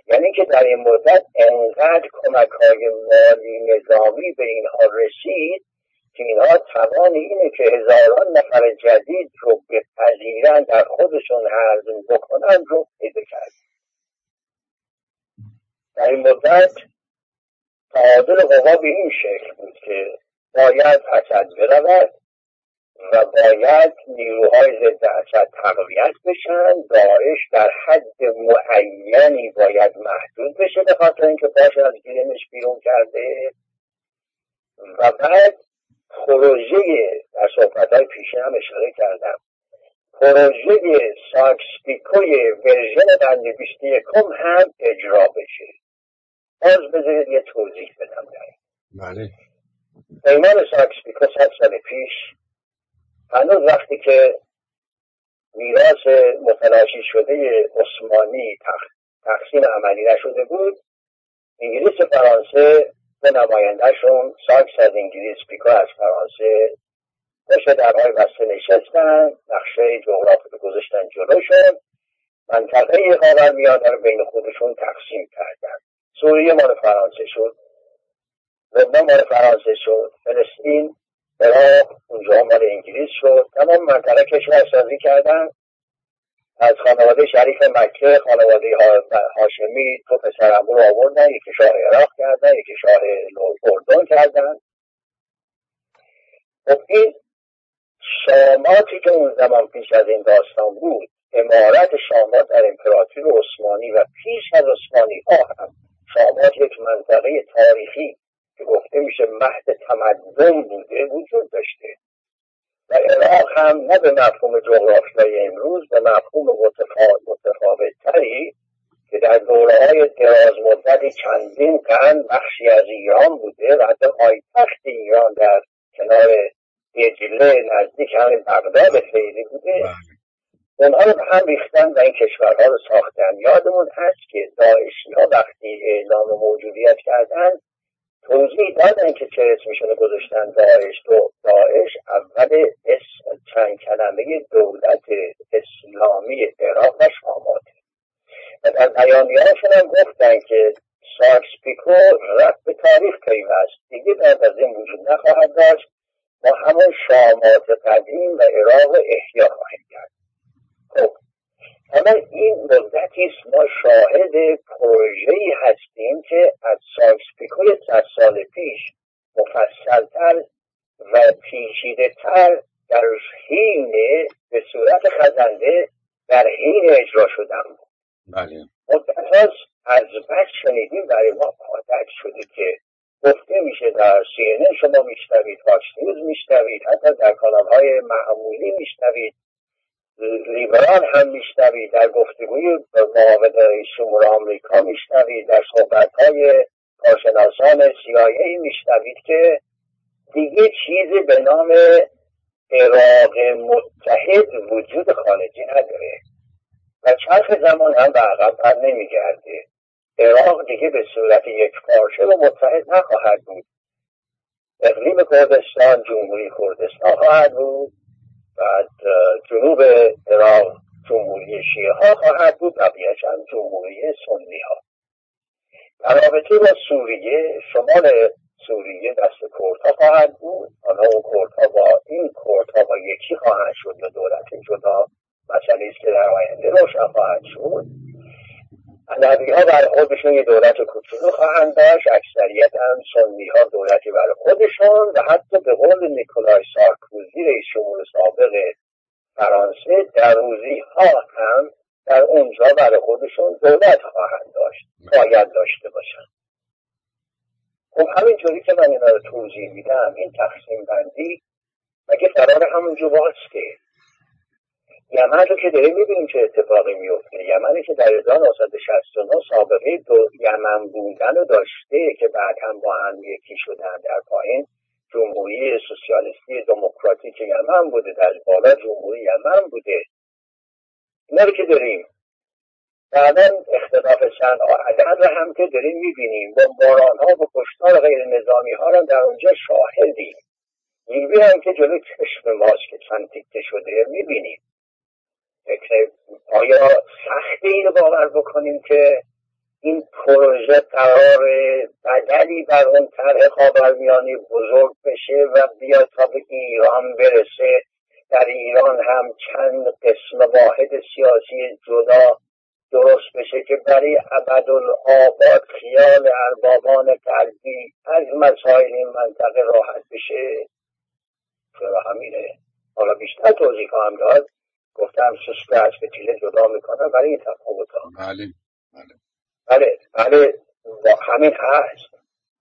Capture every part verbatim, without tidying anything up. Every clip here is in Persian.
یعنی که در این مدت انقدر کمک‌های مالی نظامی به اینها رسید که اینها توان اینه که هزاران نفر جدید رو بپذیرن، در خودشون هضم بکنن رو پیدا کرد. در این مدت تعادل قوا به این شکل بود که باید اسد برود و باید نیروهای ضد اسد تقویت بشن، داعش در حد معینی باید محدود بشه به خاطر اینکه باشه از گیرمش بیرون کرده، و بعد پروژه در صحبت‌های پیشین هم اشاره کردم، پروژه ساکس-پیکوی ورژن بند بیست و یکم هم اجرا بشه. باز بذارید یه توضیح بدم در بله. پیمان ساکس-پیکو صد سال پیش، هنوز وقتی که میراث متلاشی شده عثمانی تقسیم عملی نشده بود، انگلیس و فرانسه به نمایندهشون، ساکس از انگلیس، پیکو از فرانسه، پشت درهای بسته نشستن، نقشه جغرافی رو گذاشتن جلوشون، منطقه خاورمیانه رو بین خودشون تقسیم کردن. سوریه مال فرانسه شد، لبنان مال فرانسه شد، فلسطین، عراق اونجا مال انگلیس شد. تمام منطقه کشور سازی کردن. از خانواده شریف مکه، خانواده هاشمی تو پسرعمو رو آوردن، یکی شاه عراق کردن، یکی شاه اردن کردن. خب این شاماتی که اون زمان پیش از این داستان بود، امارت شامات در امپراتوری عثمانی و پیش از عثمانی ها هم شامات یک منطقه تاریخی که گفته میشه مهد تمدن بوده وجود داشته، و عراق هم نه به مفهوم جغرافیای امروز، به مفهوم متفاوت تری که در دوره‌های دراز مدتی چندین قرن بخشی از ایران بوده و حتی پایتخت ایران در کنار دجله نزدیک همین بغداد فعلی بوده، اونها رو به هم ریختن و این کشورها رو ساختن. یادمون هست که داعشی‌ها وقتی اعلام موجودیت کردن توضیح دادن که چه اسمشون گذاشتن داعش. تو داعش اول اسم چند کلمه دولت اسلامی عراق و شامات، و در بیانیه‌هاشون هم گفتن که ساکس-پیکو رفت به تاریخ پیوست، دیگه بعد از این وجود نخواهد داشت، ما همون شامات قدیم و عراق احیا خواهیم کرد. خب اما این مدتی است ما شاهد پروژه‌ای هستیم که از ساکس-پیکوی صد سال پیش مفصل‌تر و پیچیده‌تر در حین به صورت خزنده در حین اجرا شدن بود. بله. مدت از بس شنیدیم برای ما عادت شده که گفته میشه در سی ان ان شما میشنوید، فاکس نیوز میشنوید، حتی در کانال‌های معمولی میشنوید، لیبرال هم میشنوید، در گفتگوی معاون رئیس جمهور آمریکا میشنوید، در صحبت‌های کارشناسان سی آی ای میشنوید که دیگه چیزی به نام عراق متحد وجود خارجی نداره و چرخ زمان هم به عقب بر نمیگرده. عراق دیگه به صورت یک پارچه و متحد نخواهد بود. اقلیم کردستان جمهوری کردستان خواهد بود، بعد جنوب عراق جمهوری شیعه ها خواهد بود، بقیه‌اش هم جمهوری سنی ها. در رابطه با سوریه، شمال سوریه دست کردها خواهد بود، آنها اون کردها با این کردها با یکی خواهد شد و دولت جدا، مسئله است که در آینده روشن خواهد شد. علوی ها برای خودشون یه دولت کوچولو خواهند داشت، اکثریت هم سنی ها دولتی برای خودشون، و حتی به قول نیکولای سارکوزی رئیس جمهور سابق فرانسه، در روزی ها هم در اونجا برای خودشون دولت خواهند داشت، باید داشته باشن. خب همینجوری که من اینا رو توضیح میدم، این تقسیم بندی مگه قرار همونجا واسطه؟ یمن رو که داریم میبینیم چه اتفاقی میفته. یمنی که در هزار و نهصد و شصت و نه سابقه دو یمن بودن رو داشته که بعد هم با هم یکی شدن، در پایین جمهوری سوسیالیستی دموکراتیک یمن بوده، در بالا جمهوری یمن بوده. اینا رو که داریم. بعدا اختلاف صنعا عدد رو هم که داریم میبینیم، بمباران ها و کشتار غیر نظامی ها رو در اونجا شاهدیم. نیروی هم که جلوی چشم ماست که چند تیکه شده میبینیم. آیا سخت اینو باور بکنیم که این پروژه قرار بدلی بر اون طرح خاورمیانه بزرگ بشه و بیاد تا به ایران برسه. در ایران هم چند قسم واحد سیاسی جدا درست بشه که برای ابدالآباد خیال اربابان غربی از مسائل این منطقه راحت بشه. چرا همینه. حالا بیشتر توضیح خواهم داد. گفتم سوسک از فتیله جدا میکنم برای این تفاوت‌ها. بله بله بله بله همین هست.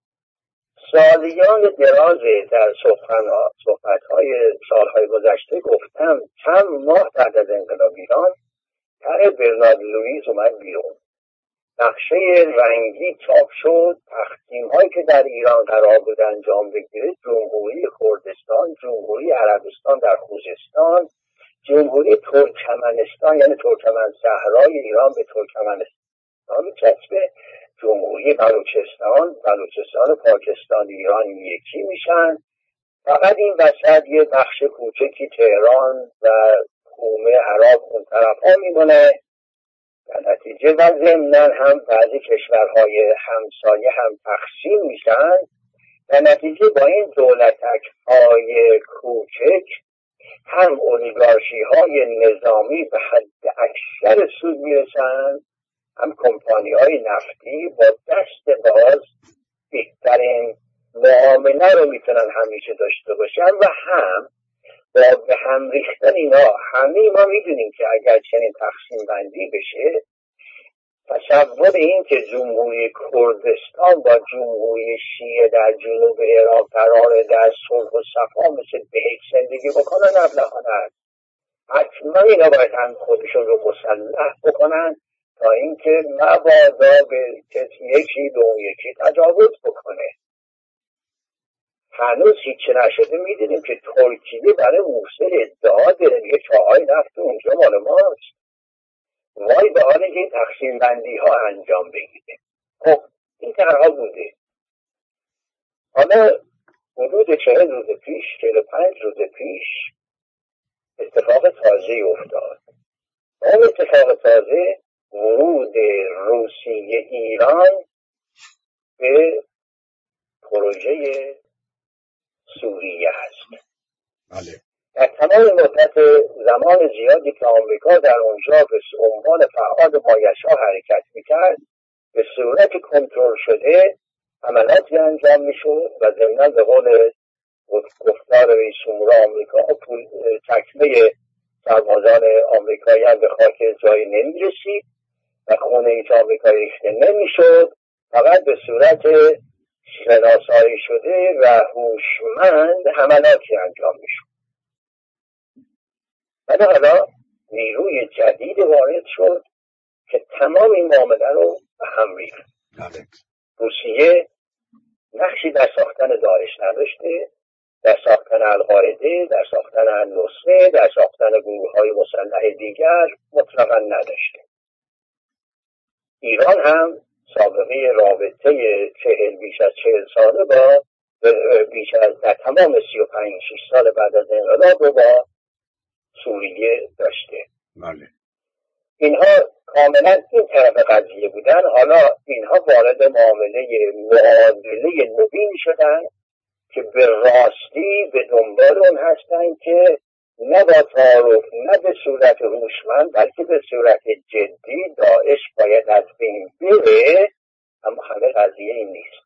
سالیان دراز در صحبت‌های سالهای گذشته گفتم چند ماه بعد از انقلاب ایران طرح برنارد لوئیس اومد بیرون. نقشه رنگی چاپ شد. تقسیم‌هایی که در ایران قرار بود انجام بگیره، جمهوری کردستان، جمهوری عربستان در خوزستان، جمهوری ترکمنستان یعنی ترکمن صحرای ایران به ترکمنستان چسبه، جمهوری بلوچستان، بلوچستان پاکستان ایران یکی میشن. فقط این وسط یه بخش کوچکی تهران و کومه عراق اون طرف ها میمونه. در نتیجه و ضمناً هم بعضی کشورهای همسایه هم تقسیم میشن. در نتیجه با این دولتک های کوچک هم اولیگارشی های نظامی به حد اکثر سود میرسن، هم کمپانی های نفتی با دست باز بهترین معامله رو میتونن همیشه داشته باشن و هم با به هم ریختن اینا. همه ما میدونیم که اگر چنین تقسیم بندی بشه، تصور این که جمهوری کردستان با جمهوری شیعه در جنوب عراق قراره در صلح و صفا مثل بهشت زندگی بکنن ابلهانه است. حتما اینا باید هم خودشون رو مسلح بکنن تا اینکه مبادا به کسی یکی به اون یکی تجاوز بکنه. هنوز هیچی نشده. میدونیم که ترکیه برای موصل ادعا داره یه چاهای نفت اونجا مال ماست. وای به حال این تقسیم بندی ها انجام بگیره. خب این طرحها بوده. حالا حدود چهل روز پیش چهل و پنج روز پیش اتفاق تازه افتاد. اون اتفاق تازه ورود روسیه ایران به پروژه سوریه است. بله. در تمام مدت زمان زیادی که آمریکا در اونجا به عنوان فعال مایشا حرکت میکرد، به صورت کنترل شده عملاتی انجام میشد و ضمناً به قول گفتار رئیس جمهور آمریکا تکمه سربازان آمریکایی هم به خاک جایی نمیرسید و خونه ایچ آمریکایی ریخته نمیشد، فقط به صورت شناسایی شده و هوشمند حملاتی انجام میشد. ولی حالا نیروی جدید وارد شد که تمام این معامله رو به هم ریخت. روسیه نقشی در ساختن داعش نداشته، در ساختن القاعده، در ساختن النصره، در ساختن گروه‌های مسلح دیگر مطلقاً نداشته. ایران هم سابقه رابطه چهل بیش از چهل ساله با بیش از در تمام سی و پنج شش سال بعد از انقلاب رو با سوریه داشته. بله. اینها کاملا این طرف قضیه بودن. حالا اینها وارد معامله معادله نوین شدن که به راستی به دنبال اون هستن که نه با تعارف نه به صورت هوشمند بلکه به صورت جدی داعش باید از بین بره. اما همه قضیه این نیست.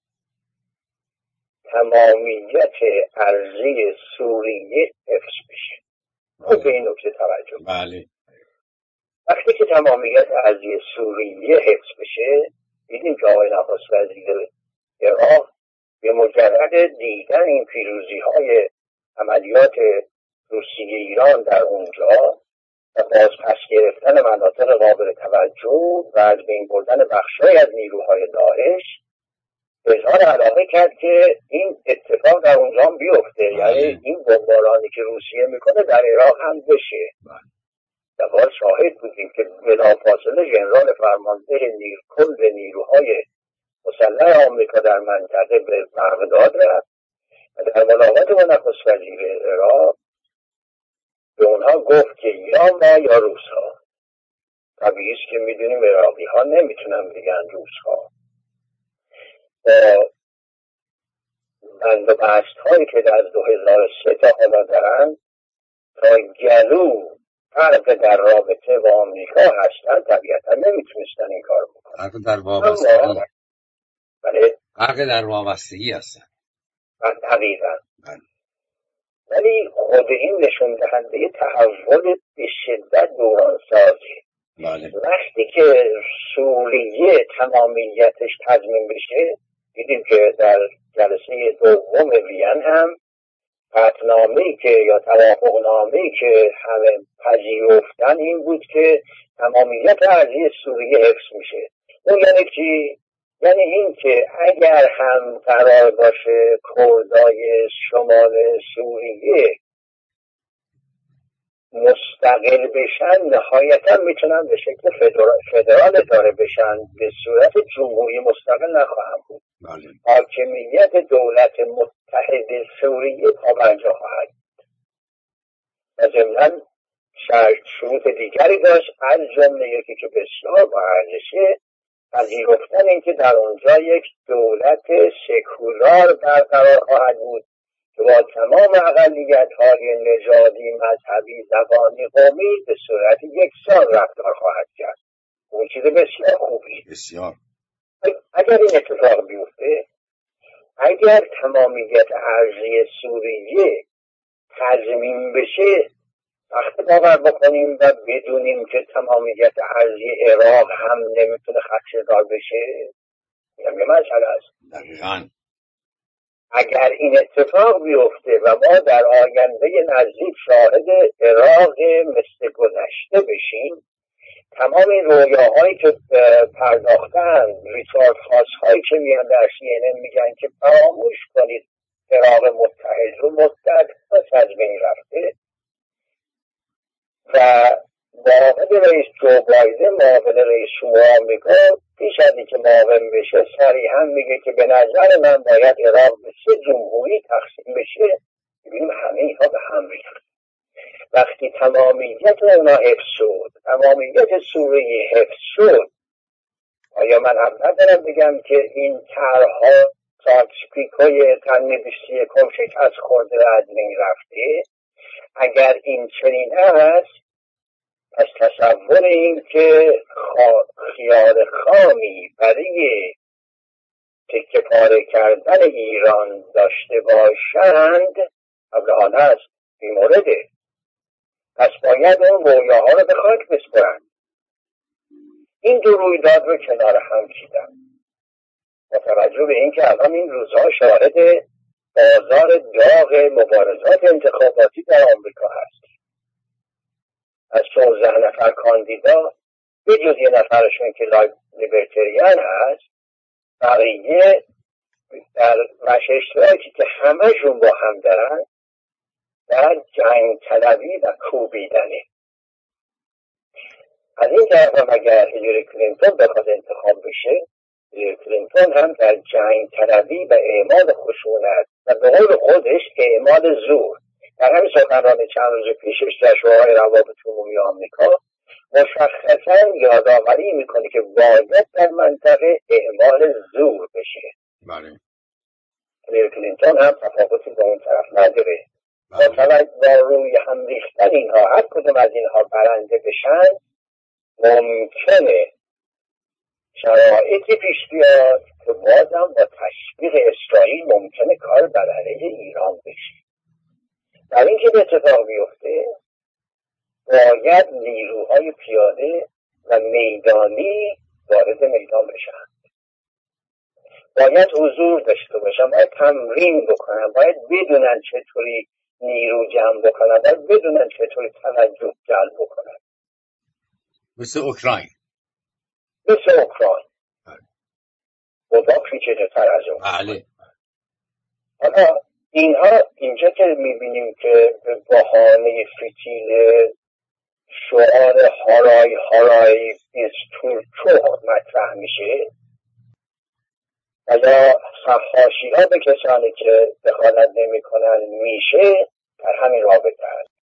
تمامیت ارضی سوریه حفظ بشه. خب به این نکته توجه. بله. وقتی که تمامیت ارضی سوریه حفظ بشه، دیدیم که آقای نخست وزیر عراق به مجرد دیدن این پیروزی های عملیات روسیه ایران در اونجا و باز پس گرفتن مناطق قابل توجه و از بین بردن بخشای از نیروهای داعش اظهار علاقه کرد که این اتفاق در اونجا هم بیفته. یعنی این بمبارانی که روسیه میکنه در عراق هم بشه. و باز شاهد بودیم که بلافاصله ژنرال فرمانده نیر کل نیروهای مسلح آمریکا در منطقه به بغداد رفت و در ملاقات با نخست وزیر عراق به اونها گفت که یا ما یا روس‌ها طبیعی است که میدونیم عراقی ها نمیتونن بگن روس ها. با بند و بست هایی که در دو هزار و سه تا حالا دارن تا گلو فرق در رابطه با آمریکا هستن، طبیعتا نمیتونستن این کار بکنن. فرق در وابستگی بله فرق در وابستگی هستن دقیقا. ولی خود این نشون دهنده تحول به شدت دوران سازی. بله. وقتی که سوریه تمامیتش تضمین بشه، دیدیم که در جلسه دوم وین هم قطعنامه‌ای که یا توافقنامه‌ای که همه پذیرفتن این بود که تمامیت ارضی سوریه حفظ میشه. اون یعنی چی؟ یعنی این که اگر هم قرار باشه کردای شمال سوریه مستقل بشن، نهایتا میتونن به شکل فدرال, فدرال اداره بشن، به صورت جمهوری مستقل نخواهم بود. بله. حاکمیت دولت متحد سوریه پابرجا خواهد بود و ضمناً شروط دیگری داشت، از جمله یکی که بسیار با ارزشه، پذیرفتن اینکه در اونجا یک دولت سکولار برقرار خواهد بود که با تمام اقلیت‌های نژادی، مذهبی، زبانی، قومی به صورت یکسان رفتار خواهد کرد. اون چیز بسیار خوبی. بسیار. اگر این اتفاق بیفته، اگر تمامیت ارضی سوریه تضمین بشه، وقتی باور بکنیم و بدونیم که تمامیت ارضی عراق هم نمیتونه خدشه‌دار بشه، یه مسئله است. دقیقاً. اگر این اتفاق بیفته و ما در آینده نزدیک شاهد عراق مثل گذشته بشیم، تمام این رویاهایی که پرداختن، ریچارد خاص هایی که میان در سی ان ان میگن که فراموش کنید عراق متحد رو مدت از بین رفته و معاون رئیس جو بایدن، معاون رئیس جمهور آمریکا، پیش از اینکه معاون بشه صریحا میگه که به نظر من باید عراق به سه جمهوری تقسیم بشه. ببینیم همه اینها به هم ریخت. وقتی تمامیت اونا حفظ شد، تمامیت سوریه حفظ شد، آیا من هم ندارم بگم که این طرحها ساکسپیکای تنمیبیستی کم شکست خورده و از بین رفته؟ اگر این چنین است، پس تصور این که خیال خامی برای تکه پاره کردن ایران داشته باشند ابلهان است، این مورده. پس باید اون رویاها رو به خاک بسپرند. این دو رویداد رو کنار هم چیدم با توجه به این که الان این روزها شاهد بازار داغ مبارزات انتخاباتی در آمریکا هست. از چهارده نفر کاندیدا به جز یه نفرشون که لیبرتریان هست، بقیه در وش اشتراکی که همهشون با هم دارن در جنگ طلبی و کوبیدنه. از این طرف هم اگر هیلاری کلینتون بخواد انتخاب بشه، هیلاری کلینتون هم در جنگ طلبی و اعمال خشونت و به قول خودش اعمال زور، در همین سخنرانی چند روز پیشش در شورای روابط عمومی آمریکا مشخصا یادآوری میکنه که باید در منطقه اعمال زور بشه. بله. هیلاری کلینتون هم تفاوتی با اون طرف نداره. مثلا با روی هم ریختن اینها، هر کدوم از اینها برنده بشن، ممکنه شرایطی پیش بیاد که بازم با تشویق اسرائیل ممکنه کار بر علیه ایران بشه. در این که به اتفاق بیفته، باید نیروهای پیاده و میدانی وارد میدان بشن، باید حضور داشته باشن، باید تمرین بکنن، باید بدونن چطوری نیرو جمع بکنن، باید بدونن چطوری توجه جلب بکنن. مثل اوکراین مثل اوکراین خدا پیچیده تر از اون. بله. حالا اینها اینجا که میبینیم که به بهانه فتیل شعار هارای هارای بیستورچوخ مطرح میشه و یا حاشیه ها به کسانی که دخالت نمی کنن میشه در همین رابطه هست.